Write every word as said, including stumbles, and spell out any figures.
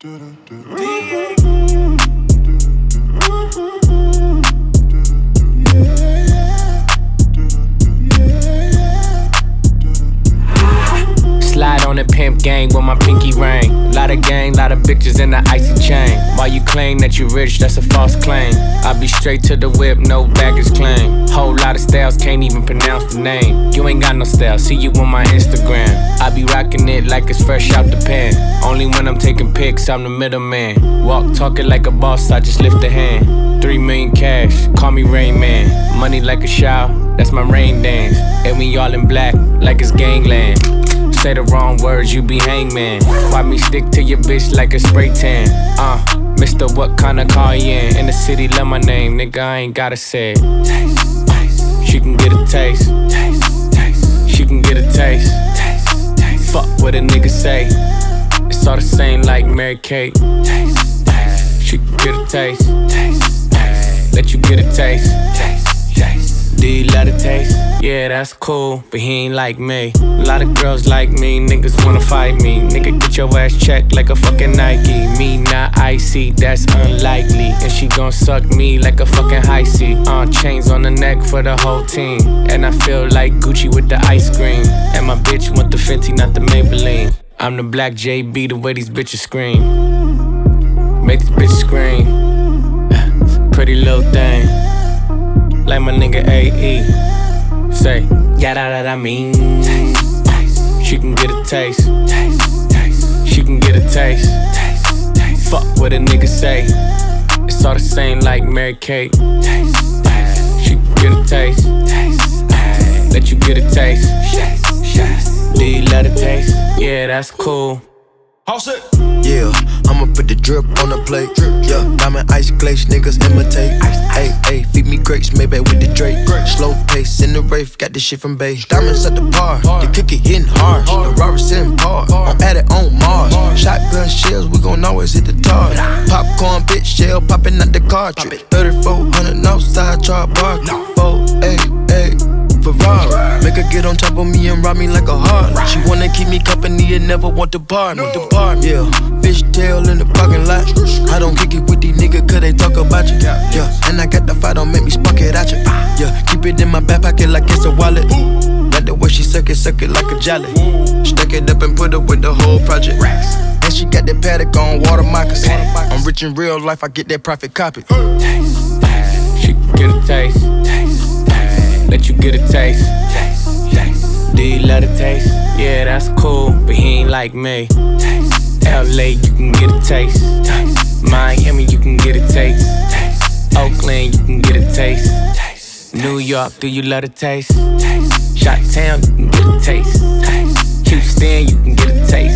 Slide on the pimp gang with my pinky ring. Lot of gang, lot of bitches in the icy chain. While you claim that you rich, that's a false claim. I be straight to the whip, no baggage claim. Whole lot of styles, can't even pronounce the name. You ain't got no style, see you on my Instagram. I be rocking it like it's fresh out the pan. Only when I'm taking pics, I'm the middleman. Walk talking like a boss, I just lift a hand. Three million cash, call me Rain Man. Money like a shower, that's my rain dance. And we all in black, like it's gangland. Say the wrong words, you be hangman. Why me stick to your bitch like a spray tan? Uh, Mister What kind of car you in? In the city, love my name, nigga, I ain't gotta say it. Taste, taste. She can get a taste. Taste, taste. She can get a taste. Taste, taste. Fuck what a nigga say. It's all the same like Mary Kate. Taste, taste. She can get a taste. Taste, taste. Let you get a taste. Taste, taste. Do you love the taste? Yeah, that's cool, but he ain't like me. A lot of girls like me, niggas wanna fight me. Nigga, get your ass checked like a fucking Nike. Me not icy, that's unlikely. And she gon' suck me like a fucking high C. Uh, chains on the neck for the whole team. And I feel like Gucci with the ice cream. And my bitch want the Fenty, not the Maybelline. I'm the black J B, the way these bitches scream. Make this bitch scream. Pretty little thing. Like my nigga A E. Say, yeah, that I mean. Taste, taste. She can get a taste. Taste, taste. She can get a taste. Taste, taste. Fuck what a nigga say. It's all the same like Mary Kate. Taste, taste. She can get a taste. Taste, taste. Let you get a taste. Taste, taste. Do you love the taste? Yeah, that's cool. All set. Yeah, I'ma put the drip on the plate. Yeah, diamond ice glaze, niggas imitate. Ayy, ayy, feed me grapes, maybe with the Drake. Slow pace in the rave, got this shit from Bay. Diamonds at the bar, the cookie hitting hard. The Robert sitting par, I'm at it on Mars. Shotgun shells, we gon' always hit the target. Popcorn, bitch, shell popping out the cartridge. thirty-four hundred outside, char bar. four, ayy, ayy. Ferrari. Make her get on top of me and rob me like a heart. She wanna keep me company and never want to part me. Depart, yeah. Fishtail in the parking lot. I don't kick it with these niggas cause they talk about you. Yeah, and I got the fight, don't make me spark it at you. Yeah, keep it in my back pocket like it's a wallet. Like the way she suck it, suck it like a jelly. Stuck it up and put up with the whole project. And she got that paddock on water moccasins. I'm rich in real life, I get that profit copy. Taste, taste. She can get a taste. Taste. Let you get a taste. Taste, taste. Do you love the taste? Yeah, that's cool, but he ain't like me. Taste, L A, you can get a taste. Taste. Miami, you can get a taste. Taste. Oakland, you can get a taste. Taste. New York, do you love the taste? Taste. Chi-Town, you can get a taste. Taste. Houston, you can get a taste.